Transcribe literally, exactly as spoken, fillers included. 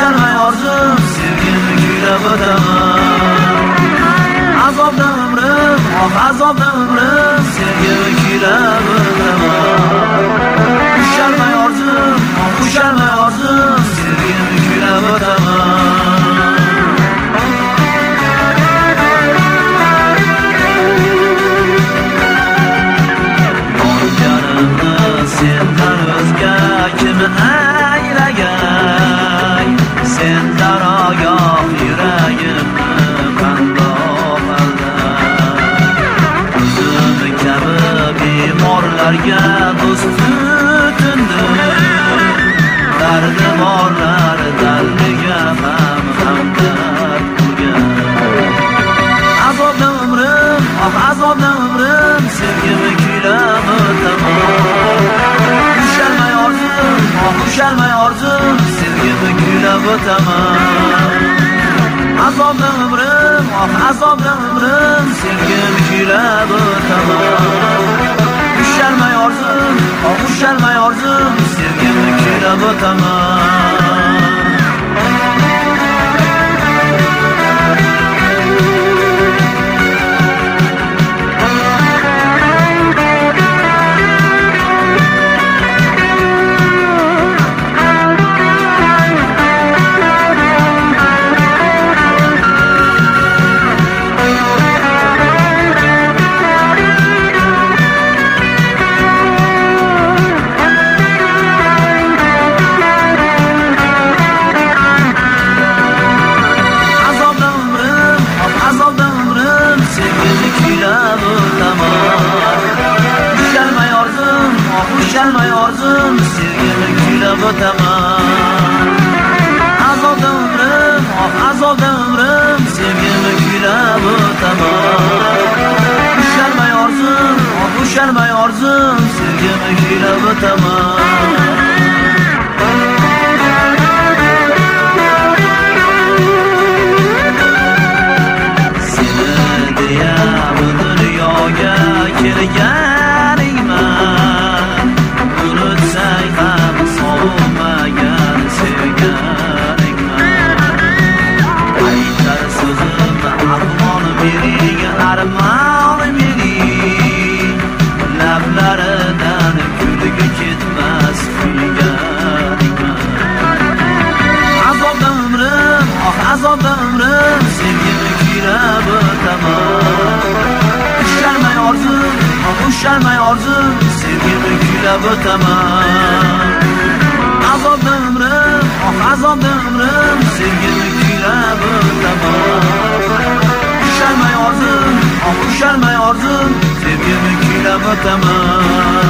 ushalmay orzum sevgimni kuylab o'taman. Azobda umrim, oh azobda umrim sevgimni kuylab o'taman. Ushalmay orzum, oh ushalmay orzum sevgimni kuylab o'taman. Sendan o'zga kim aylagay, sendan ogoh yuragimni qandoq aldar. O'zim kabi bemorlarga do'st tutindim, dardi borlar dardiga ham hamdard bo'lgan. Azobda umrim, oh azobda umrim sevgimni kuylab o'taman. Ushalmay orzum sevgimni kuylab o'taman. Azobda umrim, oh azobda umrim sevgimni kuylab o'taman. Ushalmay orzum, oh ushalmay orzum sevgimni kuylab o'taman. Ushalmay orzum sevgimni kuylab o'taman. Azobda umrim, oh azobda umrim sevgimni kuylab o'taman. Ushalmay orzum, oh ushalmay orzum sevgimni kuylab o'taman. Seni deya bu dunyoga kelganingman, unutsang ham sog'inmagan sevganingman. Aytar so'zim armon mening, armon mening, lablaridan kulgi ketmas kuyganingman. Azobda umrim, oh azobda umrim sevgimni kuylab o'taman. Ushalmay orzum, oh ushalmay orzum sevgimni kuylab o'taman. Azobda umrim, oh azobda umrim sevgimni kuylab o'taman. Ushalmay orzum, oh ushalmay orzum sevgimni kuylab o'taman.